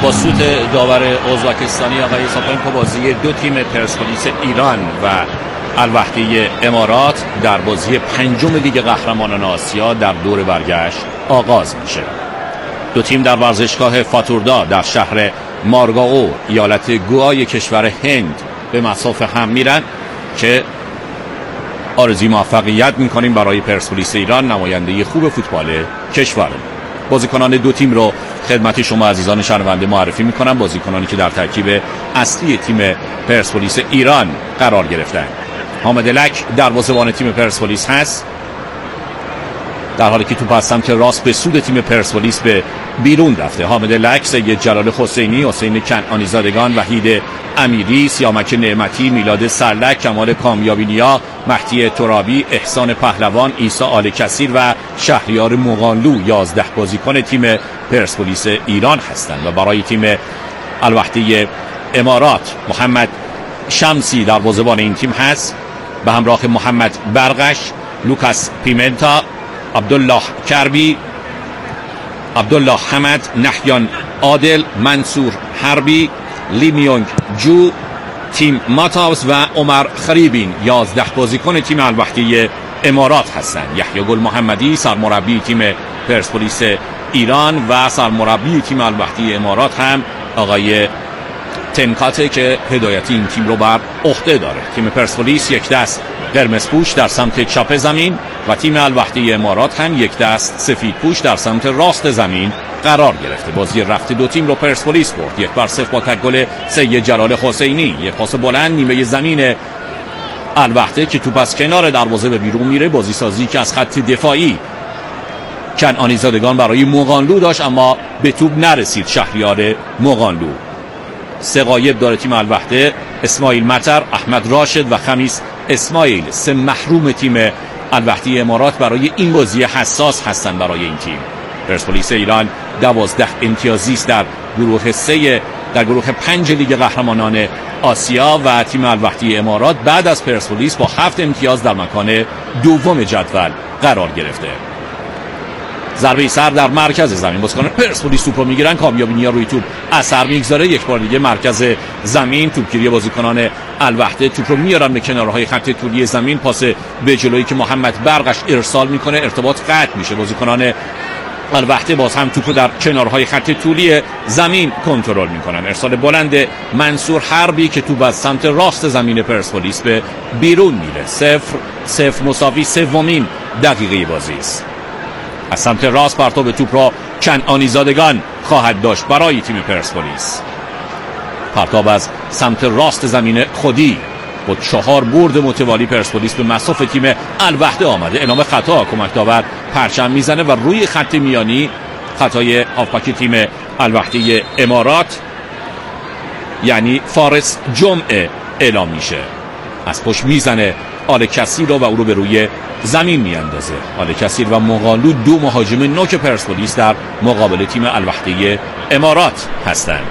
با سوت داور ازبکستانی آقای ساپنکو بازی دو تیم پرسپولیس ایران و الوحده امارات در بازی پنجم لیگ قهرمانان آسیا در دور برگشت آغاز میشه. دو تیم در ورزشگاه فاتوردا در شهر مارگاو ایالت گوای کشور هند به مصاف هم میرن که آرزوی موفقیت میکنیم برای پرسپولیس ایران، نماینده خوب فوتبال کشور. بازیکنان دو تیم رو خدمت شما عزیزان شنونده معرفی میکنم. بازیکنانی که در ترکیب اصلی تیم پرسپولیس ایران قرار گرفتن: حامد لک دروازه‌بان تیم پرسپولیس هست، در حالی که توپ از سمت راست به سود تیم پرسپولیس به بیرون رفته. حامد لک، سید جلال حسینی، حسین کنعانی زادگان، وحید امیری، سیامک نعمتی، میلاد سرلک، کمال کامیابی نیا، مهدی ترابی، احسان پهلوان، عیسی آل کثیر و شهریار مغانلو 11 بازیکن تیم پرسپولیس ایران هستند. و برای تیم الوحده امارات محمد شمسی دروازه‌بان این تیم هست به همراه محمد برغش، لوکاس پیمنتا، عبدالله کربی، عبدالله حمد، نحیان عادل، منصور حربی، لیمیونگ جو، تیم ماتاوس و عمر خریبین 11 بازیکن تیم الوحده امارات هستند. یحیی گل محمدی سرمربی تیم پرسپولیس ایران و سرمربی تیم الوحده امارات هم آقای تنکاته که هدایت این تیم رو بر عهده داره. تیم پرسپولیس یک دست قرمز پوش در سمت چپ زمین و تیم الوحده امارات هم یک دست سفید پوش در سمت راست زمین قرار گرفته. بازی رفت دو تیم رو پرسپولیس برد 1-0 با تک گل سید جلال حسینی. یک پاس بلند نیمه زمین الوحده که توپ از کنار دروازه به بیرون میره. بازی سازی که از خط دفاعی کنعانی زادگان برای مغانلو داشت اما به توپ نرسید. شهریار مغانلو. سه غایب داره تیم الوحده: اسماعیل مطر، احمد راشد و خمیس اسماعیل. سه محروم تیم الوحده امارات برای این بازی حساس هستند. برای این تیم پرسپولیس ایران 12 امتیازی است در گروه 3 در گروه 5 لیگ قهرمانان آسیا و تیم الوحده امارات بعد از پرسپولیس با 7 امتیاز در مکان دوم جدول قرار گرفته. ضربه سر در مرکز زمین، بازیکن پرسپولیس توپ رو میگیرن. کامیابی نیا روی توپ اثر میگذاره. یک بار دیگه مرکز زمین توپگیری بازیکنان الوحده، توپ رو میارن به کنارهای خط طولی زمین. پاس به جلویی که محمد برغش ارسال میکنه، ارتباط قطع میشه. بازیکنان الوحده باز هم توپ رو در کنارهای خط طولی زمین کنترل میکنن. ارسال بلند منصور حربی که توپ از سمت راست زمین پرسپولیس به بیرون میره. 0-0 مساوی سومین دقیقه بازی است. از سمت راست پرتاب توپ را کنعانی زادگان خواهد داشت برای تیم پرسپولیس. پرتاب از سمت راست زمین خودی با 4 برد متوالی پرسپولیس به مصاف تیم الوحده آمده. اعلام خطا، کمک داور پرچم میزنه و روی خط میانی خطای هافبک تیم الوحده امارات یعنی فارس جمعه اعلام میشه. از پشت میزنه آل کثیر رو و او رو به روی زمین میاندازه. آل کثیر و مغانلو دو مهاجم نوک پرسپولیس در مقابل تیم الوحده امارات هستند.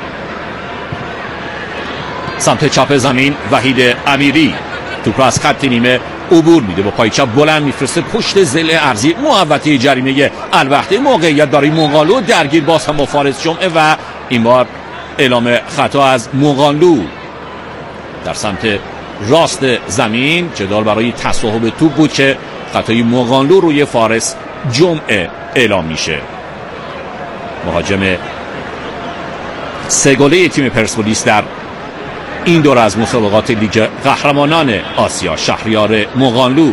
سمت چپ زمین وحید امیری توپ را از خط نیمه عبور میده، با پای چپ بلند میفرسته پشت ضلع ارضی محوطه جریمه الوحده. موقعیت برای مغانلو، درگیر باز هم با فارس جمعه و این بار اعلام خطا از مغانلو در سمت راست زمین. جدال برای تصاحب توپ بود که خطای مغانلو روی فارس جمعه اعلام میشه. مهاجم سه گله تیم پرسپولیس در این دور از مسابقات لیگ قهرمانان آسیا، شهریار مغانلو.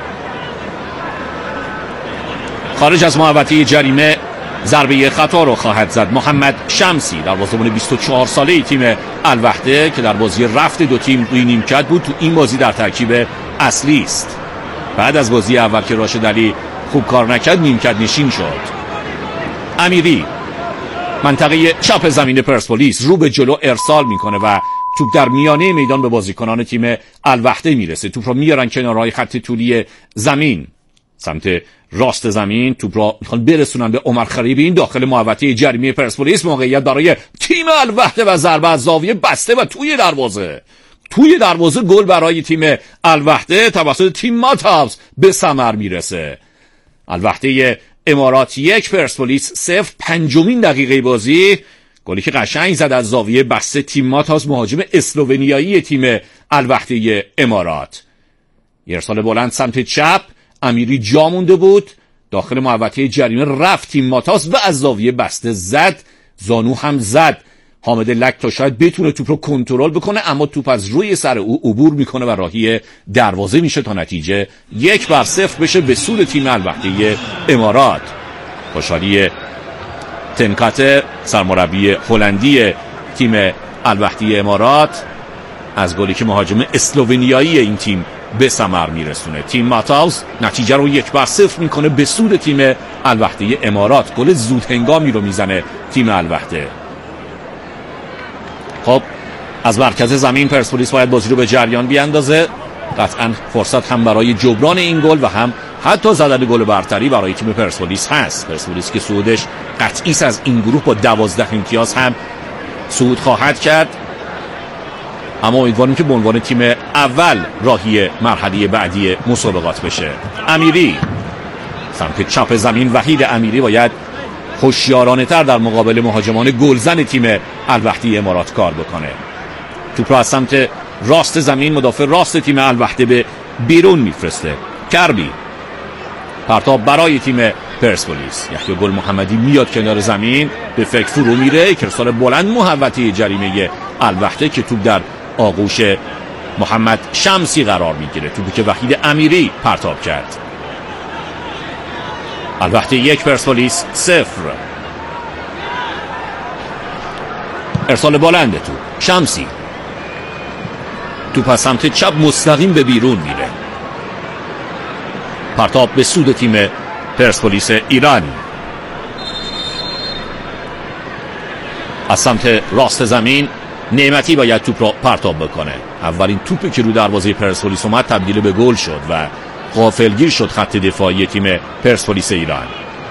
خارج از محوطه جریمه ضربه خطا رو خواهد زد محمد شمسی، دروازه‌بان 24 ساله تیم الوحده که در بازی رفت دو تیم روی نیمکت بود. تو این بازی در ترکیب اصلی است. بعد از بازی اول که راشد علی خوب کار نکرد نیمکت نشین شد. امیری منطقه چپ زمین پرسپولیس رو به جلو ارسال میکنه و توپ در میانه میدان به بازیکنان تیم الوحده میرسه. توپ رو میارن کنارهای خط طولی زمین سمت راست زمین. توپ را میخوان برسونن به عمر خریبی. این داخل محوطه جریمه پرسپولیس، موقعیت برای تیم الوحده و ضربه از زاویه بسته و توی دروازه گل برای تیم الوحده توسط تیم ماتاوس به ثمر میرسه. الوحده امارات 1 پرسپولیس 0. 5مین دقیقه بازی. گلی که قشنگ زد از زاویه بسته تیم ماتاز، مهاجم اسلوونیایی تیم الوحده امارات. یه ارسال بلند سمت چپ، امیری جا مونده بود، داخل محوطه جریمه رفت تیم ماتاز و از زاویه بسته زد، زانو هم زد. حامد لک تا شاید بتونه توپ رو کنترل بکنه، اما توپ از روی سر او عبور میکنه و راهی دروازه میشه تا نتیجه 1-0 بشه به سود تیم الوحده امارات. خوشحالی تنکات سرمربی هلندی تیم الوحده امارات از گلی که مهاجم اسلوونیایی این تیم به ثمر میرسونه. تیم ماتاوز نتیجه رو 1-0 میکنه به سود تیم الوحده امارات. گل زود هنگامی رو میزنه تیم الوحده. خب از مرکز زمین پرسپولیس باید بازی رو به جریان بیاندازه. قطعا فرصت هم برای جبران این گل و هم حتی زدن گل برتری برای تیم پرسپولیس هست. پرسپولیس که صعودش قطعی است، از این گروه با 12 امتیاز هم صعود خواهد کرد، اما امیدواریم که به عنوان تیم اول راهی مرحله بعدی مسابقات بشه. امیری سمت چپ زمین، وحید امیری باید هوشیارانه تر در مقابل مهاجمان گلزن تیم الوحده امارات کار بکنه. توپ را از سمت راست زمین مدافع راست تیم الوحده به بیرون میفرسته. کربی پرتاب برای تیم پرسپولیس. یحیی گل محمدی میاد کنار زمین، به فکر فرو میره. ارسال بلند محوطه جریمه الوحده که توپ در آغوش محمد شمسی قرار میگیره. توپی که وحید امیری پرتاب کرد. الوحده 1 پرسپولیس 0. ارسال بلند توپ شمسی، توپ از سمت چپ مستقیم به بیرون میره. پرتاب به سود تیم پرسپولیس ایران. از سمت راست زمین نعمتی باید توپ را پرتاب بکنه. اولین توپی که رو دروازه پرسپولیس اومد تبدیل به گل شد و غافلگیر شد خط دفاعی تیم پرسپولیس ایران.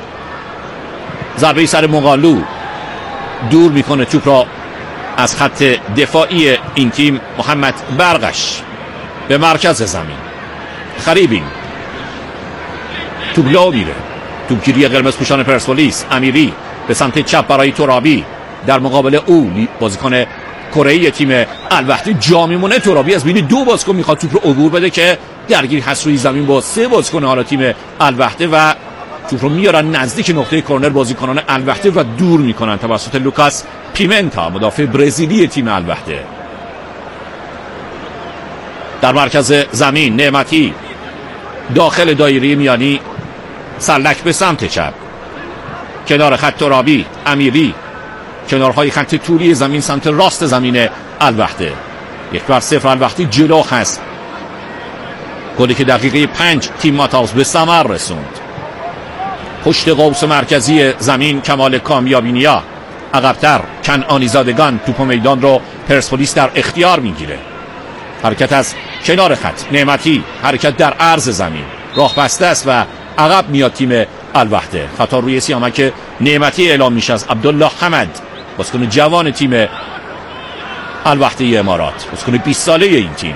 ضربه سر مقالو دور میکنه توپ را از خط دفاعی این تیم. محمد برغش به مرکز زمین. خریبین توپ لا میره. توپگیری قرمز پوشان پرسپولیس. امیری به سمت چپ برای ترابی، در مقابل او بازیکن کره‌ای تیم الوحده جا میمونه. ترابی از بین 2 بازیکن میخواد توپ رو عبور بده که درگیری هست روی زمین با 3 بازیکن حالا تیم الوحده و توپ رو میارن نزدیک نقطه کرنر بازیکنان الوحده و دور میکنن توسط لوکاس پیمنتا مدافع برزیلی تیم الوحده. در مرکز زمین نعمتی داخل دایره میانی، سلک به سمت چپ، کنار خط ترابی. امیری کنارهای خط طولی زمین سمت راست زمین الوحده. 1-0 الوحده جلو هست. گلی که دقیقه 5 تیم ماتاوز به ثمر رسوند. پشت قوس مرکزی زمین کمال کامیابینیا، عقب‌تر کنعانی زادگان. توپ میدان رو پرسپولیس در اختیار میگیره. حرکت از کنار خط نعمتی، حرکت در عرض زمین، راه بسته است و عقب میاد تیم الوحده. خطا روی سیامک نعمتی اعلام میشه از عبدالله حمد، بازیکن جوان تیم الوحده امارات، بازیکن 20 ساله این تیم.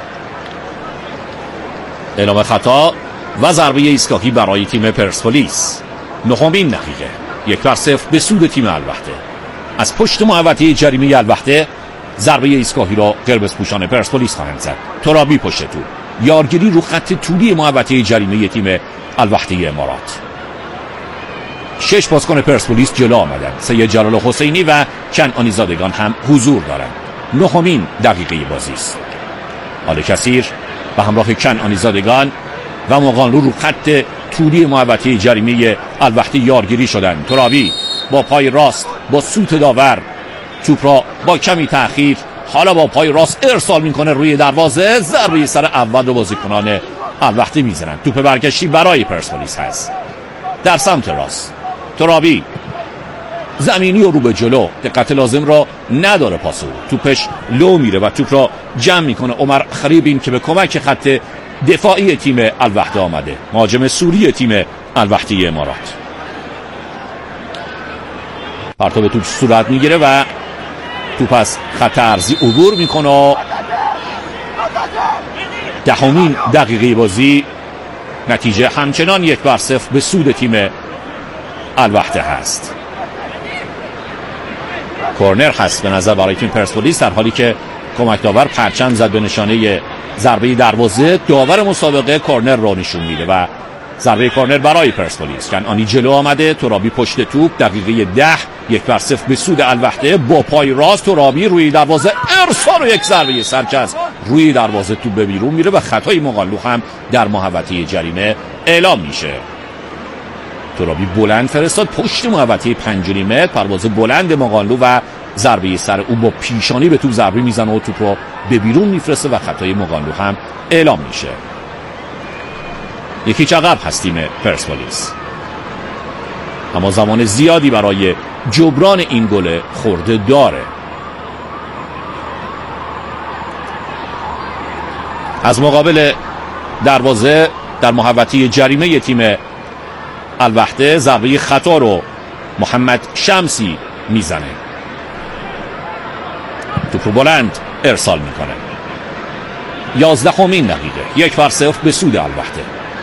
اعلام خطا و ضربه ایستگاهی برای تیم پرسپولیس. 9مین دقیقه 1-0 به سود تیم الوحده. از پشت محوطه جریمه الوحده ضربه ایستگاهی را قرمز پوشان پرسپولیس خواهند زد. ترابی پشت توپ، یارگیری رو خط طولی محوطه جریمه تیم الوحده امارات. 6 بازیکن پرسپولیس جلو آمدن. سید جلال حسینی و کنعانی زادگان هم حضور دارند. 9مین دقیقه بازی است. آل کثیر به همراه کنعانی زادگان و مقانلو رو خط طولی محوطه جریمه الوحده یارگیری شدند. ترابی با پای راست با سوت داور توپ را با کمی تأخیر حالا با پای راست ارسال میکنه روی دروازه. ضربه سر اول رو بازیکنان الوحده میزنند. توپ برگشتی برای پرسپولیس هست در سمت راست. ترابی زمینی و رو به جلو، دقت لازم را نداره پاسو. توپش لو میره و توپ را جمع میکنه عمر خریبین که به کمک خط دفاعی تیم الوحده آمده، مهاجم سوری تیم الوحده امارات. پرتاب توپ صورت میگیره و توپ از خط عرضی عبور میکنه. 10مین دقیقه بازی، نتیجه همچنان 1-0 به سود تیم الوحده هست. کورنر هست به نظر برای تیم پرسپولیس، در حالی که کمک داور پرچم زد به نشانه ضربه دروازه. داور مسابقه کورنر رو نشون میده و ضربه کورنر برای پرسپولیس. کنعانی جلو آمده، ترابی پشت توپ، دقیقه 10 1-0 به سود الوحده. با پای راست ترابی روی دروازه ارسال و یک ضربه سرکش روی دروازه، توپ به بیرون میره و خطای مغالو هم در محوطه جریمه اعلام میشه. ترابی بلند فرستاد پشت محوطه 5.5 متر، پرواز بلند مغالو و ضربه سر او با پیشانی به توپ ضربه میزنه و توپ رو به بیرون میفرسته و خطای مغالو هم اعلام میشه. یکی عقب هست تیم پرسپولیس، اما زمان زیادی برای جبران این گل خورده داره. از مقابل دروازه در محوطه جریمه تیم الوحده ضربه خطا رو محمد شمسی میزنه، توپ رو بلند ارسال میکنه. 11مین دقیقه 1-0 به سود الوحده.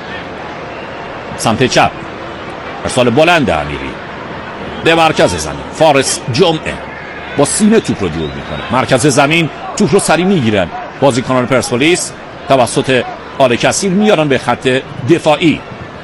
سمت چپ ارسال بلند امیری به مرکز زمین، فارس جمعه با سینه توپ رو دور میکنه. مرکز زمین توپ رو سری میگیرن بازیکنان پرسپولیس، توسط آل کثیر میارن به خط دفاعی.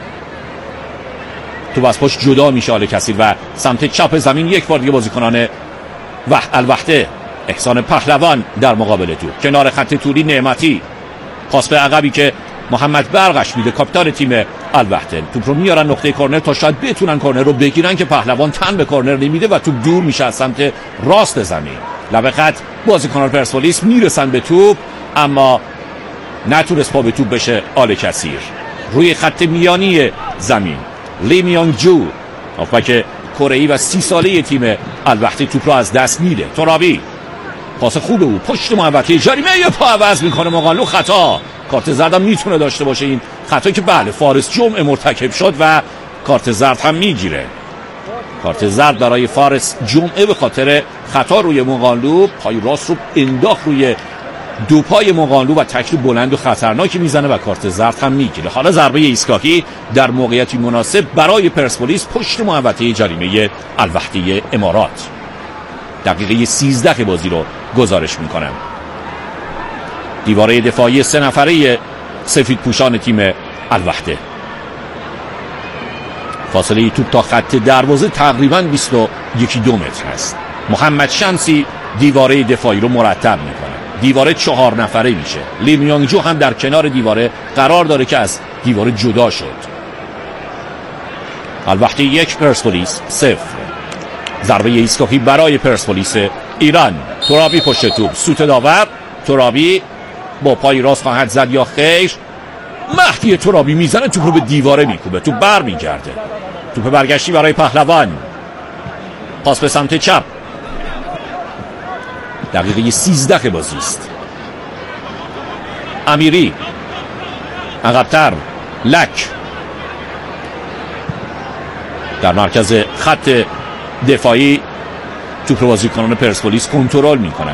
توپ از پشت جدا میشه آل کثیر و سمت چپ زمین یک بار دیگه بازیکنان الوحده، احسان پهلوان در مقابل توپ، کنار خط طولی نعمتی، پاس به عقبی که محمد برغش میده کاپیتان تیم الوحده. توپ رو میارن نقطه کورنر تا شاید بتونن کورنر رو بگیرن که پهلوان تن به کورنر نمیده و توپ دور میشه از سمت راست زمین. لبه خط بازیکنان پرسپولیس میرسن به توپ، اما نتونست پا به توپ بشه آل کثیر. روی خط میانی زمین لی میانگ جو، هافبک کره‌ای و 30 ساله تیم الوحده، توپ رو از دست میده. ترابی پاس خوب او پشت محوطه جریمه، یه پا عوض میکنه مغالو، خطا. کارت زرد هم میتونه داشته باشه این خطایی که بله فارس جمعه مرتکب شد و کارت زرد هم میگیره. کارت زرد برای فارس جمعه به خاطر خطا روی مغالو، پای راست رو انداخت روی دو پای مغالو و تکل بلند و خطرناکی میزنه و کارت زرد هم میگیره. حالا ضربه ایستگاهی در موقعیتی مناسب برای پرسپولیس پشت محوطه جریمه الوحده امارات. دقیقه 13 بازی رو گزارش میکنم. دیواره دفاعی 3 نفره سفید پوشان تیم الوحده. فاصله توپ تا خط دروازه تقریباً 21-2 متر است. محمد شمسی دیواره دفاعی رو مرتب میکنه. دیواره 4 نفره میشه. لی میانگ جو هم در کنار دیواره قرار داره که از دیواره جدا شد. الوحده 1 پرسپولیس 0. ضربه ایستگاهی برای پرسپولیس ایران. ترابی پشت توپ، سوت داور. ترابی با پای راست خواهد زد یا خیر؟ مهدی ترابی میزنه، توپ رو به دیواره میکوبه، توپ بر میگرده. توپ برگشتی برای پهلوان، پاس به سمت چپ. دقیقه 13 بازی است. امیری عقب‌تر، لک در مرکز خط دفاعی، توپ رو بازیکنان پرسپولیس کنترل میکنن.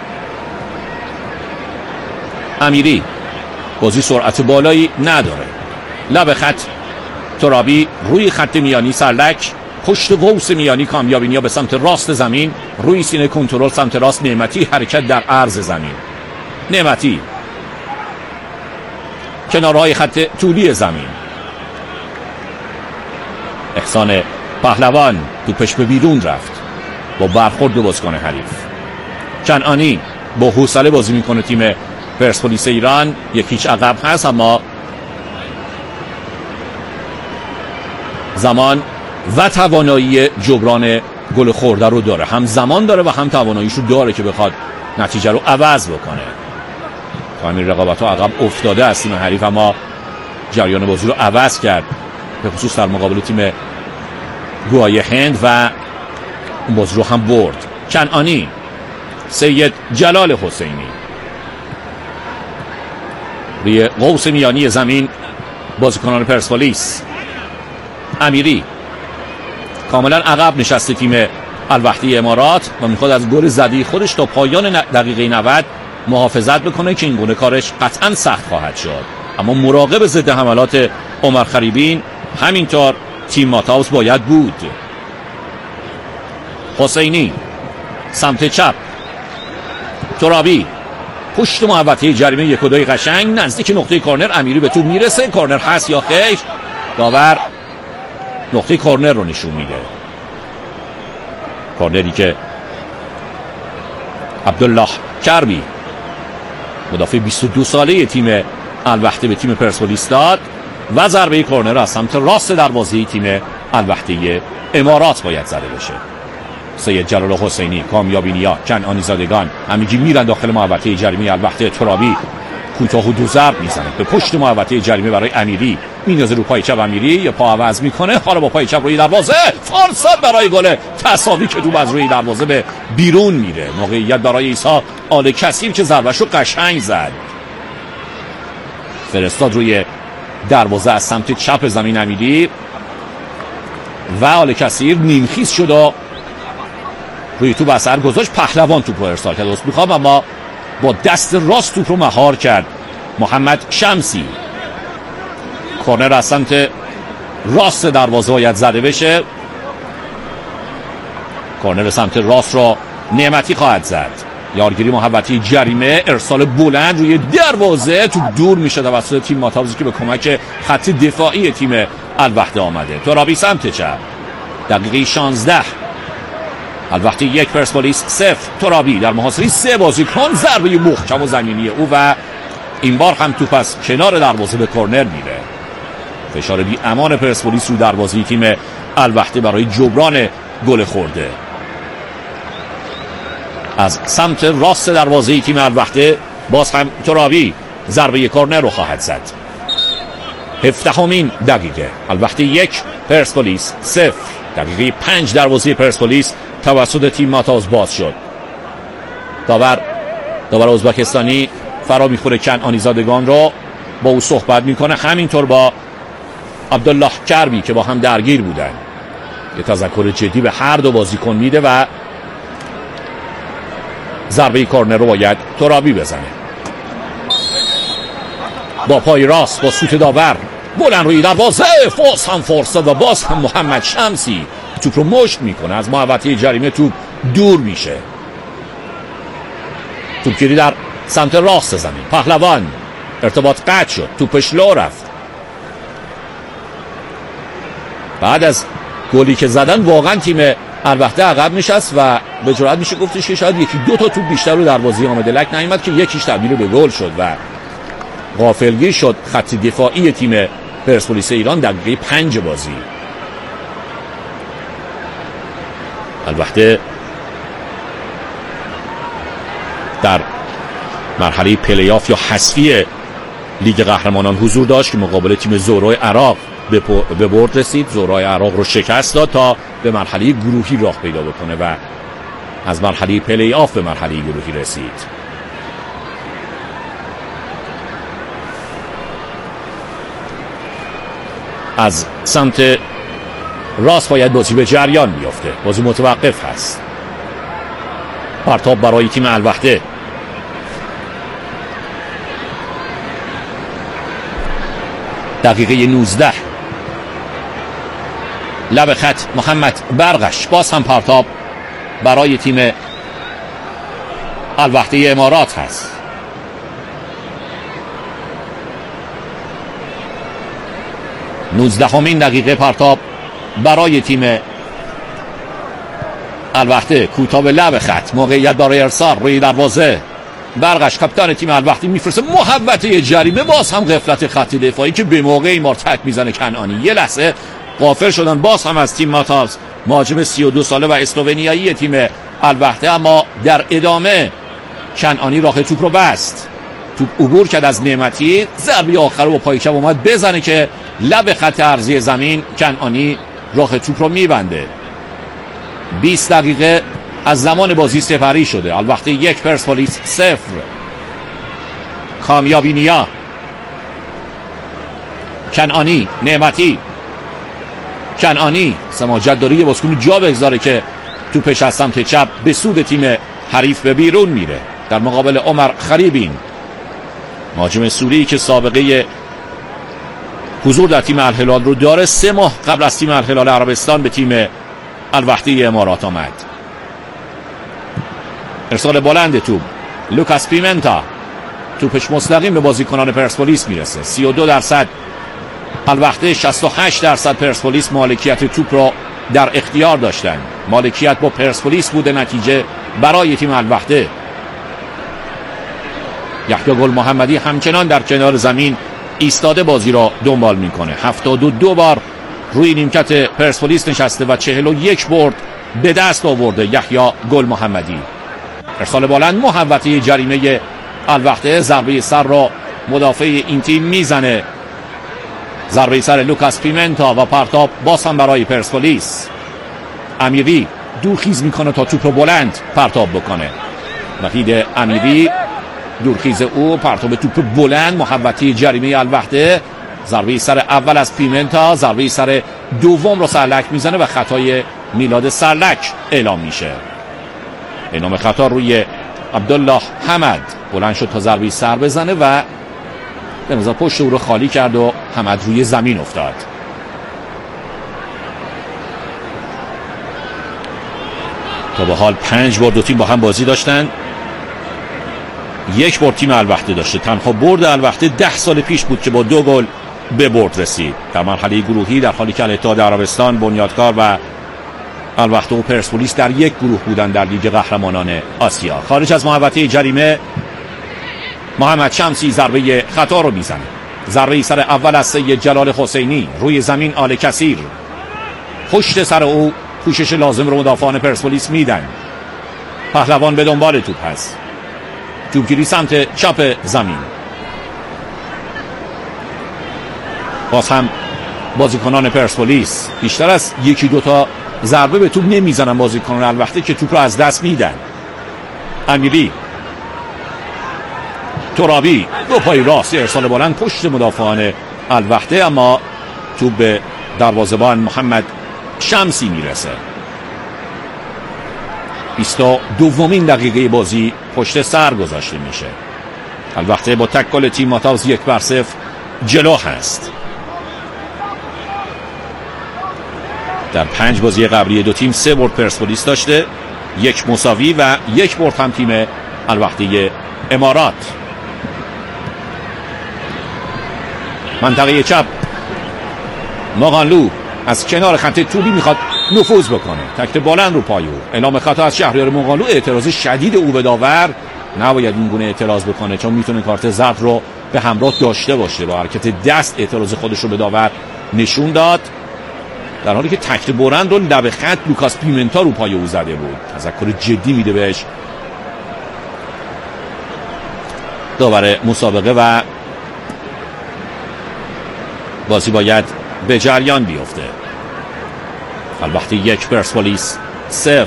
امیری بازی سرعت بالایی نداره. لب خط ترابی روی خط میانی، سرلک پشت قوس میانی، کامیابینیا به سمت راست زمین، روی سینه کنترل سمت راست نعمتی، حرکت در عرض زمین. نعمتی کنارهای خط طولی زمین، احسان پهلوان توپش به بیرون رفت با برخورد بازیکن حریف. کنعانی با حوصله بازی میکنه تیم پرسپولیس ایران، 1-0 عقب هست، اما زمان و توانایی جبران گل خورده رو داره. هم زمان داره و هم تواناییش رو داره که بخواد نتیجه رو عوض بکنه. تا همین رقابت ها عقب افتاده است تیم حریف، اما جریان بازی رو عوض کرد، به خصوص در مقابل تیم گوای هند، و اون بازی رو هم برد. کنعانی، سید جلال حسینی روی قوس میانی زمین، بازیکنان پرسپولیس. امیری کاملا عقب نشسته تیم الوحده امارات و میخواد از گل زدی خودش تا پایان دقیقه 90 محافظت بکنه که این گونه کارش قطعا سخت خواهد شد، اما مراقب ضد حملات عمر خریبین، همینطور تیم ماتاوس باید بود. حسینی سمت چپ ترابی پشت محوطه جریمه 1 و 2 قشنگ نزدیک نقطه کورنر. امیری به توپ میرسه. کورنر هست یا خیر؟ داور نقطه کورنر رو نشون میده. کورنری که عبدالله کربی مدافع 22 ساله تیم الوحده به تیم پرسپولیس داد و ضربه کورنر از سمت راست دروازه تیم الوحده امارات باید زده بشه. سید جلال حسینی، کامیابی نیا، کنعانی زادگان همینجی میرن داخل محوطه جریمه الوحده. ترابی کوتاه و دو ضرب میزنه به پشت محوطه جریمه برای امیری. میندازه رو پای چپ امیری، یه پا عوض میکنه، حالا با پای چپ روی دروازه فرصت برای گل تساوی که توپ از روی دروازه به بیرون میره. موقعیت برای عیسی آل کثیر که ضربهشو قشنگ زد، فرستاد روی دروازه از سمت چپ زمین امیری و آل کثیر نیمخیز شد و روی توپ اثر گذاشت. پهلوان توپ رو ارسال کرد، درست میخوام، اما با دست راست توپ رو مهار کرد محمد شمسی. کورنر از سمت راست دروازه باید زده بشه. کورنر سمت راست را نعمتی خواهد زد. یارگیری محوطه جریمه، ارسال بلند روی دروازه، توپ دور میشه توسط تیم ماتاوزی که به کمک خط دفاعی تیم الوحده آمده. ترابی سمت چپ، دقیقه 16 الوحده 1 پرسپولیس 0. ترابی در محاصره 3 بازیکن، ضربه محکم و زمینی او و این بار هم توپ از کنار دروازه به کورنر میره. فشار بی امان پرسپولیس رو دروازه تیم الوحده برای جبران گل خورده. از سمت راست دروازه تیم الوحده باز هم ترابی ضربه کورنر رو خواهد زد. 17مین دقیقه الوحده 1 پرسپولیس 0. دقیقه 5 دروازه پرسپولیس توسط تیم ماتاوز باز شد. داور ازبکستانی فرا میخوره کنعانی زادگان رو، با او صحبت میکنه، همینطور با عبدالله کربی که با هم درگیر بودن. یه تذکر جدی به هر دو بازیکن میده و ضربه کورنر رو باید ترابی بزنه. با پای راست با سوت داور بلند روی دروازه، باز هم فرصت و باز هم محمد شمسی توپ رو مشت میکنه. از محوطه جریمه توپ دور میشه. توپگیری در سمت راست زمین. پهلوان ارتباط قطع شد، توپش لو رفت. بعد از گلی که زدن واقعا تیم الوحده عقب نشست و به جرئت میشه گفتش که شاید یکی دو تا توپ بیشتر رو دروازه حامد لک نیامد که یکیش تبدیل به گل شد و غافلگیر شد خط دفاعی تیم پرسپولیس ایران. دقیقه 5 بازی الوحده در مرحله پلی آف یا حذفی لیگ قهرمانان حضور داشت که مقابل تیم زورای عراق به برد رسید. زورای عراق رو شکست داد تا به مرحله گروهی راه پیدا بکنه و از مرحله پلی آف به مرحله گروهی رسید. از سمت راست باید بازی به جریان بیفته، بازی متوقف هست. پرتاب برای تیم الوحده. دقیقه 19 لب خط محمد برغش، باز هم پرتاب برای تیم الوحده امارات هست. نوزدهمین دقیقه پرتاب برای تیم الوحده، کوتاه به لب خط، موقعیت برای ارسال روی دروازه. برغش کاپیتان تیم الوحده میفرسته محوطه جریمه، باز هم غفلت خط دفاعی که به موقع این بار تک میزنه کنعانی. یه لحظه غافل شدن باز هم از تیم ماتاوز، مهاجم 32 ساله و اسلوونیایی تیم الوحده، اما در ادامه کنعانی راه توپ رو بست. توپ عبور کرد از نعمتی، ضربه آخر رو با پای چپ اومد بزنه که لب خط عرضی زمین کنعانی راه توپ رو میبنده. 20 دقیقه از زمان بازی سپری شده. الوحده 1 پرسپولیس 0. کامیابی نیا، کنعانی، نعمتی، کنعانی سماجت داره یه بازیکن جا بگذاره که توپش از سمت چپ به سود تیم حریف به بیرون میره. در مقابل عمر خریبین، مهاجم سوری که سابقه حضور در تیم الهلال رو داره. 3 ماه قبل از تیم الهلال عربستان به تیم الوحده امارات آمد. ارسال بلند توپ، لوکاس پیمنتا، توپش مستقیم به بازیکنان پرسپولیس میرسه. 32%، الوقته 68% پرسپولیس مالکیت توپ را در اختیار داشتن. مالکیت با پرسپولیس بوده، نتیجه برای تیم الوقته. یحیی گل محمدی همچنان در کنار زمین ایستاده بازی را دنبال میکنه. 72 بار روی نیمکت پرسپولیس نشسته و 41 برد به دست آورده یحیی گل محمدی. ارسال بلند محوطه جریمه الوقته، ضربه سر را مدافع این تیم میزنه. ضربه سر لوکاس پیمنتا و پرتاب باز هم برای پرسپولیس. امیری دورخیز میکنه تا توپ بلند پرتاب بکنه. وحید امیری، دورخیز او، پرتاب توپ بلند محوطه جریمه الوقته. ضربه سر اول از پیمنتا، ضربه سر دوم رو سرلک میزنه و خطای میلاد سرلک اعلام میشه. اعلام خطا روی عبدالله حمد. بلند شد تا ضربه سر بزنه و به نظر پشت او رو خالی کرد و حمد روی زمین افتاد. تا به حال 5 بار دو تیم با هم بازی داشتن. 1 بار تیم الوقته داشته. تنها برد الوقته 10 سال پیش بود که با 2 گل به برد رسید در مرحله گروهی، در حالی که الاتحاد عربستان، بنیادکار و الوقته و پرسپولیس در یک گروه بودن در لیگ قهرمانان آسیا. خارج از محوطه جریمه محمد شمسی ضربه خطا رو میزنه. ضربه سر اول از سید جلال حسینی، روی زمین آل کثیر، پشت سر او پوشش لازم رو مدافعان پرسپولیس میدن. پهلوان به دنبال توپ هست. توپگیری سمت چپ زمین. باز هم بازیکنان پرسپولیس بیشتر از 1-2 تا ضربه به توپ نمیزنن بازیکنان الوقته که توپ رو از دست میدن. امیری، ترابی، دو پای راست، ارسال بلند پشت مدافعان الوقته، اما توپ به دروازه‌بان محمد شمسی میرسه. 22مین دقیقه بازی پشت سر گذاشته میشه. الوقته با تکل تیم ماتاوز 1-0 جلو هست. در 5 بازی قبلی دو تیم 3 برد پرسپولیس داشته، 1 مساوی و 1 برد هم تیم الوقته امارات. منطقه چپ، مغانلو از کنار خط توپی میخواد نفوذ بکنه. تکل بلند رو پای او. اعلام خطا از شهریار مغانلو. اعتراض شدید او به داور. نباید این گونه اعتراض بکنه چون میتونه کارت زرد رو به همراه داشته باشه. با حرکت دست اعتراض خودش رو به داور نشون داد، در حالی که تکل بلند رو لب خط لوکاس پیمنتا رو پای او زده بود. تذکر جدی میده بهش داور مسابقه و بازی باید به جریان بیفته. البته 1 پرسپولیس 0.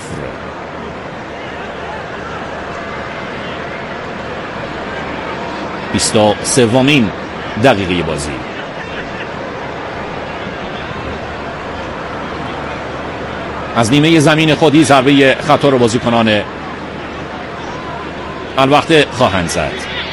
سومین دقیقه بازی. از نیمه زمین خودی ضربه خطا رو بازیکنان الوقته خواهند زد.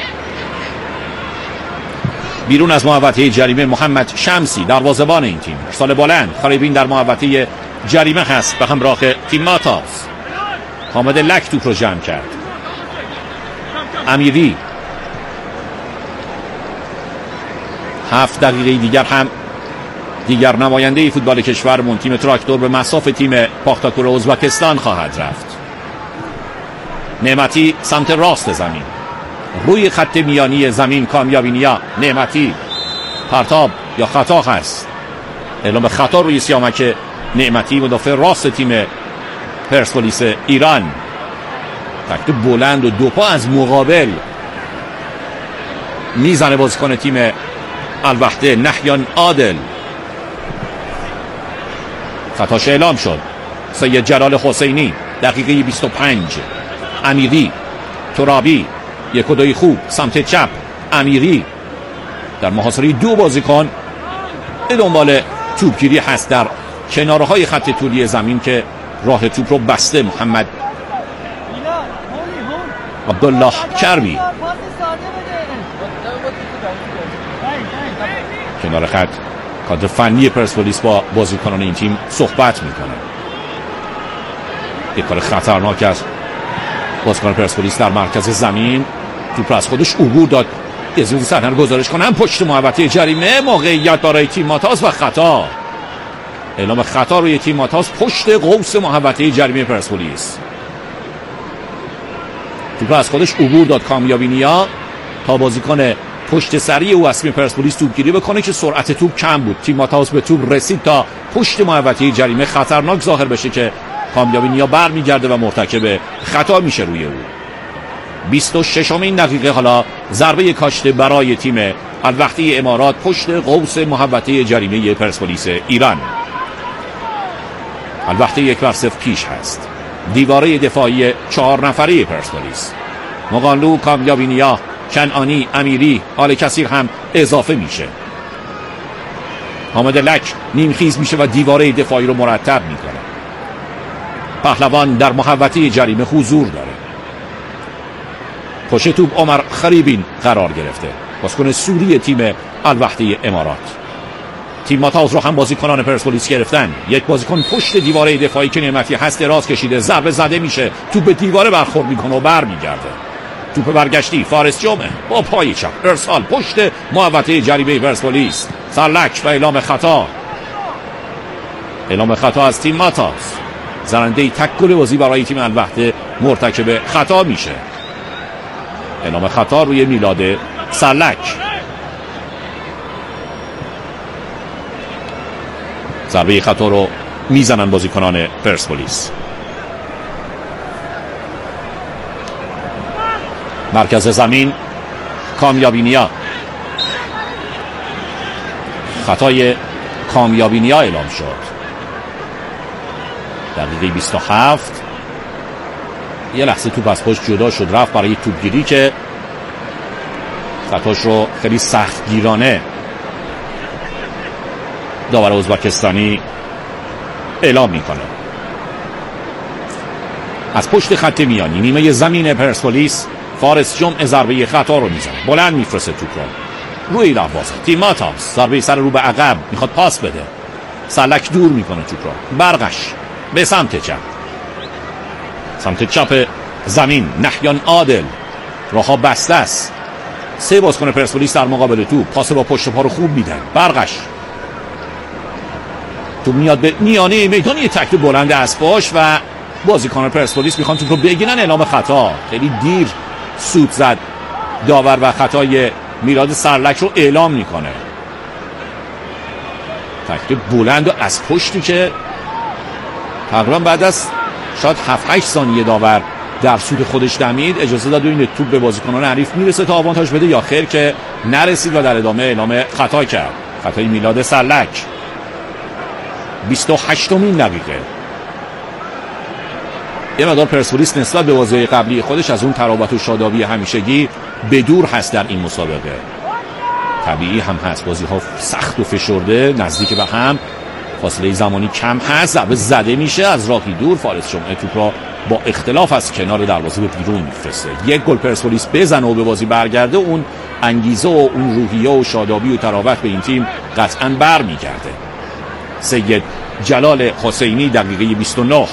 بیرون از محوطه جریمه محمد شمسی، دروازه‌بان این تیم. ارسال بلند، خریبین در محوطه جریمه هست به همراه تیم ماتاوز. حامد لک توپ رو جمع کرد. امیری 7 دقیقه دیگر هم دیگر نماینده فوتبال کشورمون تیم تراکتور به مصاف تیم پاختاکور ازبکستان خواهد رفت. نعمتی سمت راست زمین، روی خط میانی زمین کامیابی نیا. نعمتی، پرتاب یا خطا هست. اعلام خطا روی سیامک نعمتی، مدافع راست تیم پرسپولیس ایران. تکل بلند و 2 پا از مقابل میزنه بازیکن تیم الوقته نحیان عادل. خطاش اعلام شد. سید جلال حسینی، دقیقه 25. امیری، ترابی، 1-2 خوب سمت چپ. امیری در محاصره 2 بازیکن به دنبال توپگیری هست در کنارهای خط طولی زمین که راه توپ رو بسته. محمد عبدالله کربی کنار خط، کادر فنی پرسپولیس با بازیکنان این تیم صحبت میکنه. یک کار خطرناک است بازیکن پرسپولیس در مرکز زمین توپ از خودش عبور داد. یزیدی سرنر گزارش کنم پشت محوطه جریمه، موقعیت برای تیم ماتاز و خطا. اعلام خطا روی تیم ماتاز پشت قوس محوطه جریمه پرسپولیس. توپ از خودش عبور داد کامیابینیا تا بازیکن پشت سری او از تیم پرسپولیس توپگیری بکنه که سرعت توپ کم بود. تیم ماتاز به توپ رسید تا پشت محوطه جریمه خطرناک ظاهر بشه که کامیابینیا برمیگرده و مرتکب خطا میشه روی او. 26مین دقیقه حالا ضربه کاشته برای تیم الوحده امارات پشت قوس محوطه جریمه پرسپولیس ایران. الوحده 1-0 پیش هست. دیواره دفاعی 4 نفره پرسپولیس، مقانلو، کامیابینیا، کنعانی، امیری، آل کثیر هم اضافه میشه. حامد لک نیمخیز میشه و دیواره دفاعی رو مرتب میکنه. پهلوان در محوطه جریمه حضور داره. پشت توپ عمر خریبین قرار گرفته، بازیکن سوری تیم الوحده امارات. تیم ماتاز رو هم بازیکنان پرسپولیس گرفتن. یک بازیکن پشت دیواره دفاعی که نعمتی هست دراز کشیده، ضربه زده میشه، توپ به دیواره برخورد میکنه و برمیگرده. توپ برگشتی فارس جمعه با پای چپ ارسال پشت محوطه جریمه پرسپولیس. سرلک و اعلام خطا. اعلام خطا از تیم ماتاز. زننده تک گل بازی برای تیم الوحده مرتکب خطا میشه. اعلام خطا روی میلاد سرلک. ضربه خطا رو میزنن بازیکنان پرسپولیس. مرکز زمین کامیابینیا. خطای کامیابینیا اعلام شد. دقیقه 27. یه لحظه توپ از پشت جدا شد، رفت برای توپگیری که خطاش رو خیلی سختگیرانه داور ازبکستانی اعلام میکنه. از پشت خط میانی نیمه زمین پرسپولیس فارس جمعه ضربه خطا رو میزنه، بلند میفرسته توپ رو روی دروازه. تیم ماتاز ضربه سر رو به عقب میخواد پاس بده. سلک دور میکنه توپ رو. برقش به سمت چپ، سمت چپ زمین. نحیان عادل راهها بسته است. 3 بازیکن پرسپولیس در مقابل توپ، پاس با پشت پا رو خوب میدن. برقش توپ میاد به میانه میدان، یه تکل بلند اسباش و بازیکن پرسپولیس میخوان توپ رو بگیرن. اعلام خطا. خیلی دیر سوت زد داور و خطای میلاد سرلک رو اعلام میکنه. تکل بلند و از پشتی که تقریبا بعد از شاید 7-8 ثانیه داور در سود خودش دمید، اجازه داد این توپ به بازیکنان حریف میرسه تا آوانتاژ بده یا خیر که نرسید و در ادامه اعلام خطا کرد. خطای میلاد سرلک. 28مین دقیقه. یه مقدار پرسپولیس نسبت به بازی قبلی خودش از اون تراوت و شادابی همیشگی به دور هست در این مسابقه. طبیعی هم هست، بازی ها سخت و فشرده، نزدیک به هم، فاصله زمانی کم هست. ضربه زده میشه از راهی دور. فارس جمعه توپ را با اختلاف از کنار دروازه به بیرون میفرسته. یک گل پرسپولیس بزنه و به بازی برگرده، اون انگیزه و اون روحیه و شادابی و تراوت به این تیم قطعاً برمیگرده. سید جلال حسینی دقیقه 29.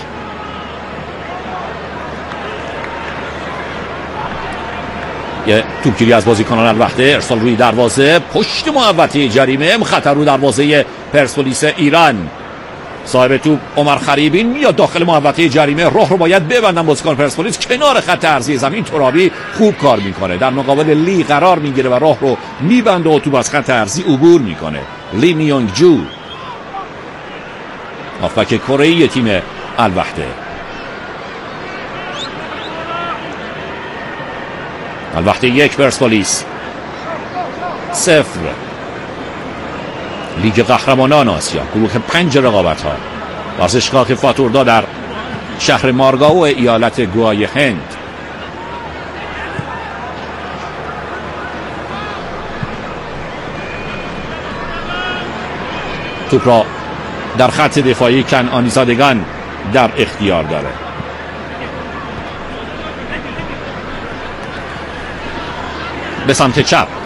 یه توپگیری از بازیکنان الوحده، ارسال روی دروازه پشت محوطه جریمه، خطر رو دروازه پرسپولیس ایران. صاحب توپ عمر خریبین میاد داخل محوطه جریمه، راه رو باید ببندن بازیکن پرسپولیس. کنار خط عرضی زمین ترابی خوب کار میکنه، در مقابل لی قرار میگیره و راه رو میبنده و توپ از خط عرضی عبور میکنه. لی میونگ جو، هافبک کره‌ای تیم الوحده. الوحده 1 پرسپولیس 0. لیگ قهرمانان آسیا گروه 5 رقابت ها، ورزشگاه فاتوردا در شهر مارگاو ایالت گوای هند. توپ را در خط دفاعی کنعانی زادگان در اختیار داره. به سمت چپ